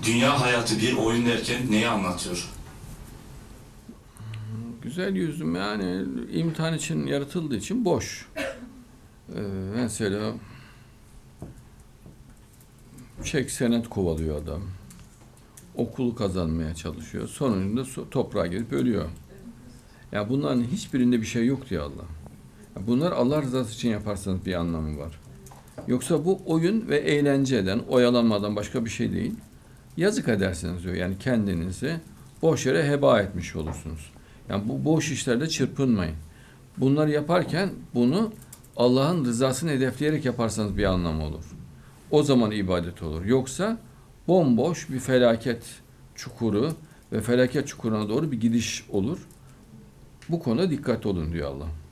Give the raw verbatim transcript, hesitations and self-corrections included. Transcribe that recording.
dünya hayatı bir oyun derken neyi anlatıyor? Güzel yüzüm yani imtihan için yaratıldığı için boş. Ee, mesela çek senet kovalıyor adam. Okulu kazanmaya çalışıyor. Sonunda so- toprağa gelip ölüyor. Ya bunların hiçbirinde bir şey yok diyor Allah. Ya bunlar Allah rızası için yaparsanız bir anlamı var. Yoksa bu oyun ve eğlenceden, oyalanmadan başka bir şey değil. Yazık edersiniz diyor. Yani kendinizi boş yere heba etmiş olursunuz. Yani bu boş işlerde çırpınmayın. Bunları yaparken bunu Allah'ın rızasını hedefleyerek yaparsanız bir anlamı olur. O zaman ibadet olur. Yoksa bomboş bir felaket çukuru ve felaket çukuruna doğru bir gidiş olur. Bu konuda dikkatli olun diyor Allah.